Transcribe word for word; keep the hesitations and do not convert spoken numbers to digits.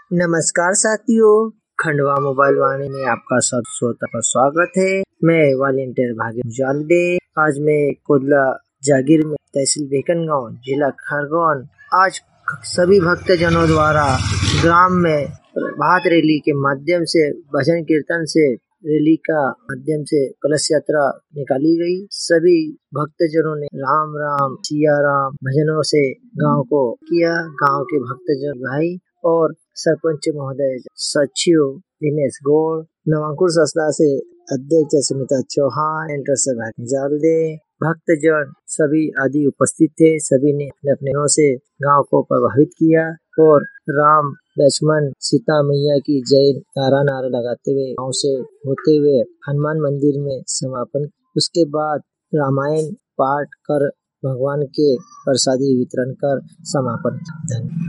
नमस्कार साथियों, खंडवा मोबाइल वाणी में आपका सब श्रोता का स्वागत है। मैं वॉलेंटियर भाग्य जालदे। आज मैं कोदला जागीर में तहसील बेकनगांव जिला खरगोन आज सभी भक्तजनों द्वारा ग्राम में प्रभात रैली के माध्यम से भजन कीर्तन से रैली का माध्यम से कलश यात्रा निकाली गई। सभी भक्तजनों ने राम राम सिया राम भजनों से गांव को किया। गांव के भक्तजन भाई और सरपंच महोदय सचिव दिनेश गौड़, नवांकुर संस्था से अध्यक्ष सुनीता चौहान, एंटर से जालदे, भक्तजन सभी आदि उपस्थित थे। सभी ने अपने अपने नौ से गांव को प्रभावित किया और राम लक्ष्मण सीता मैया की जय नारा नारा लगाते हुए गांव से होते हुए हनुमान मंदिर में समापन। उसके बाद रामायण पाठ कर भगवान के प्रसादी वितरण कर समापन।